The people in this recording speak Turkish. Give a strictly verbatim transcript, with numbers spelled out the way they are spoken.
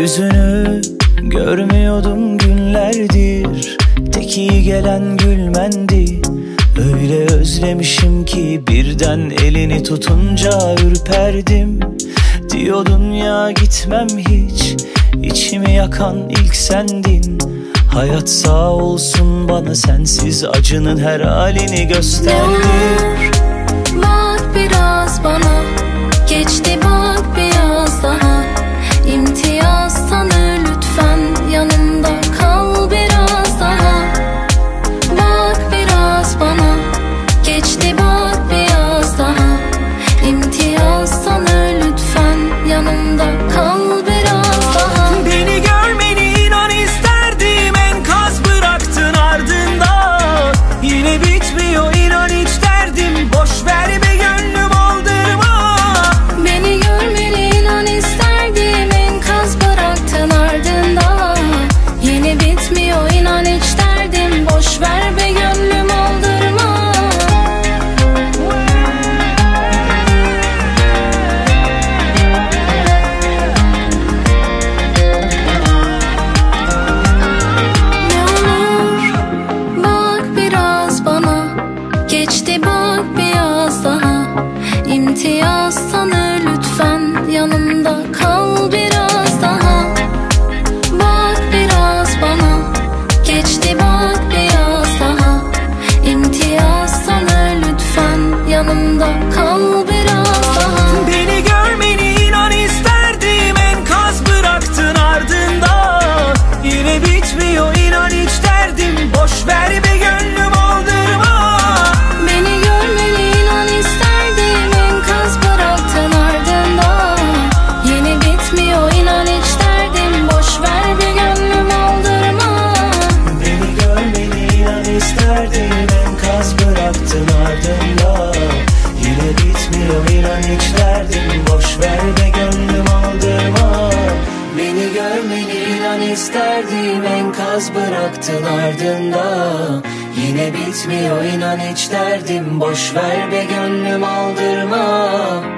Yüzünü görmüyordum günlerdir, tek iyi gelen gülmendi. Öyle özlemişim ki birden elini tutunca ürperdim. Diyordun ya gitmem hiç, içimi yakan ilk sendin. Hayat sağ olsun bana sensiz acının her halini gösterdi. Bak biraz bana, geçti bak biraz daha. İmtiyaz tanı lütfen, yanımda kal biraz daha. Bak biraz bana, geçti bak biraz daha. İmtiyaz tanı lütfen, yanımda kal biraz daha. Beni görmeni inan isterdim, enkaz bıraktın ardında. Yine bitmiyor inan hiç derdim, boş ver be gönlüm aldırma. Beni görmeni inan isterdim, enkaz bıraktın ardında. Yine bitmiyor inan hiç derdim, boş ver be gönlüm aldırma. Geçti bak biraz daha. İmtiyaz tanı lütfen, yanımda kal biraz daha. Bak biraz bana, geçti bak biraz daha. İmtiyaz tanı lütfen, yanımda kal biraz daha. Beni görmeni inan isterdim, enkaz bıraktın ardında. Yine bitmiyor inan hiç derdim, boş ver be gönlüm aldırma. Beni görmeni inan isterdim, enkaz bıraktın ardında. Yine bitmiyor inan hiç derdim, boş ver be gönlüm aldırma. Beni görmeni inan isterdim, enkaz bıraktın ardında. Yine bitmiyor inan hiç derdim, boş ver be gönlüm aldırma. Beni görmeni inan isterdim, enkaz bıraktın ardında. Yine bitmiyor inan hiç derdim, boş ver be gönlüm aldırma.